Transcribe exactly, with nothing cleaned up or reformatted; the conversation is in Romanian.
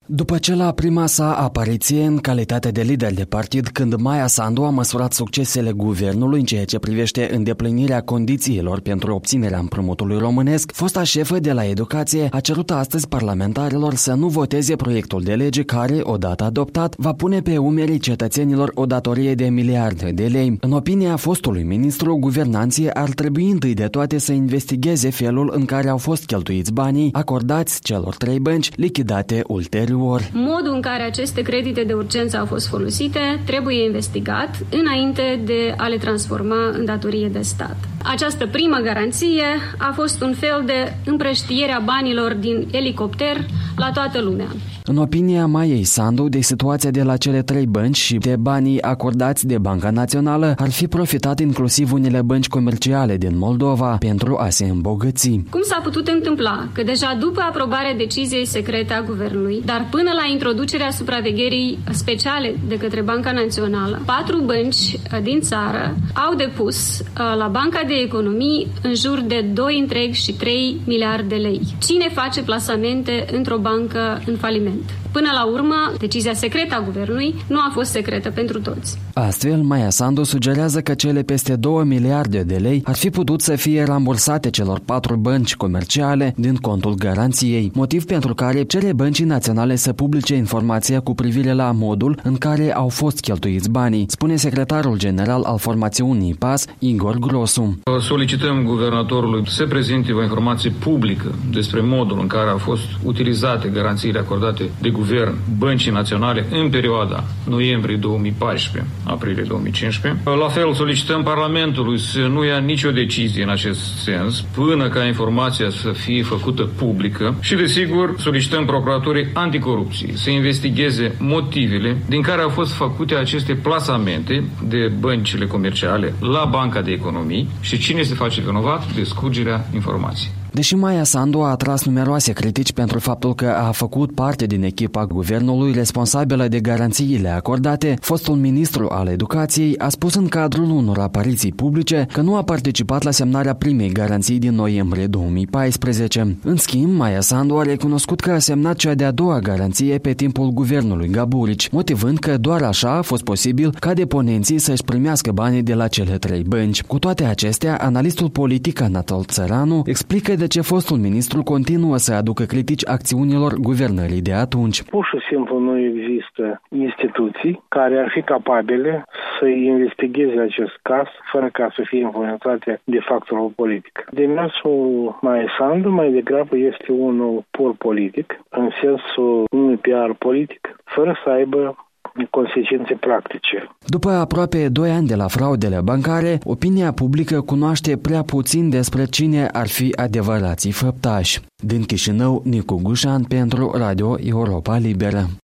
După ce la prima sa apariție în calitate de lider de partid, când Maia Sandu a măsurat succesele guvernului în ceea ce privește îndeplinirea condițiilor pentru obținerea împrumutului românesc, fosta șefă de la educație a cerut astăzi parlamentarilor să nu voteze proiectul de lege care, odată adoptat, va pune pe umerii cetățenilor o datorie de miliarde de lei. În opinia fostului ministru, guvernanții ar trebui întâi de toate să investigheze felul în care au fost cheltuiți banii acordați celor trei bănci lichidate ulterior. Modul în care aceste credite de urgență au fost folosite trebuie investigat înainte de a le transforma în datorie de stat. Această primă garanție a fost un fel de împrăștiere a banilor din elicopter la toată lumea. În opinia Maiei Sandu, de situația de la cele trei bănci și de banii acordați de Banca Națională, ar fi profitat inclusiv unele bănci comerciale din Moldova pentru a se îmbogăți. Cum s-a putut întâmpla că deja după aprobarea deciziei secrete a guvernului, dar până la introducerea supravegherii speciale de către Banca Națională, patru bănci din țară au depus la Banca de Economii în jur de doi și trei miliarde de lei. Cine face plasamente într-o bancă în faliment? Până la urmă, decizia secretă a guvernului nu a fost secretă pentru toți. Astfel, Maia Sandu sugerează că cele peste două miliarde de lei ar fi putut să fie rambursate celor patru bănci comerciale din contul garanției, motiv pentru care cere băncii naționale să publice informația cu privire la modul în care au fost cheltuiți banii, spune secretarul general al formațiunii P A S, Igor Grosu. Solicităm guvernatorului să prezinte o informație publică despre modul în care au fost utilizate garanțiile acordate de guvern băncii naționale în perioada noiembrie două mii paisprezece aprilie două mii cincisprezece. La fel, solicităm Parlamentului să nu ia nicio decizie în acest sens până ca informația să fie făcută publică și, desigur, solicităm Procuraturii Anticorupție să investigheze motivele din care au fost făcute aceste plasamente de băncile comerciale la Banca de Economii și cine se face vinovat de scurgerea informației. Deși Maia Sandu a atras numeroase critici pentru faptul că a făcut parte din echipa guvernului responsabilă de garanțiile acordate, fostul ministru al educației a spus în cadrul unor apariții publice că nu a participat la semnarea primei garanții din noiembrie două mii paisprezece. În schimb, Maia Sandu a recunoscut că a semnat cea de-a doua garanție pe timpul guvernului Gaburici, motivând că doar așa a fost posibil ca deponenții să-și primească banii de la cele trei bănci. Cu toate acestea, analistul politic Anatol Țăranu explică de ce fostul ministru continuă să aducă critici acțiunilor guvernării de atunci. Pur și simplu nu există instituții care ar fi capabile să investigheze acest caz fără ca să fie influențate de factorul politic. Demersul Maia Sandu mai degrabă este unul pur politic, în sensul unui P R politic, fără să aibă consecințe practice. După aproape doi ani de la fraudele bancare, opinia publică cunoaște prea puțin despre cine ar fi adevărații făptași. Din Chișinău, Nicu Gușan pentru Radio Europa Liberă.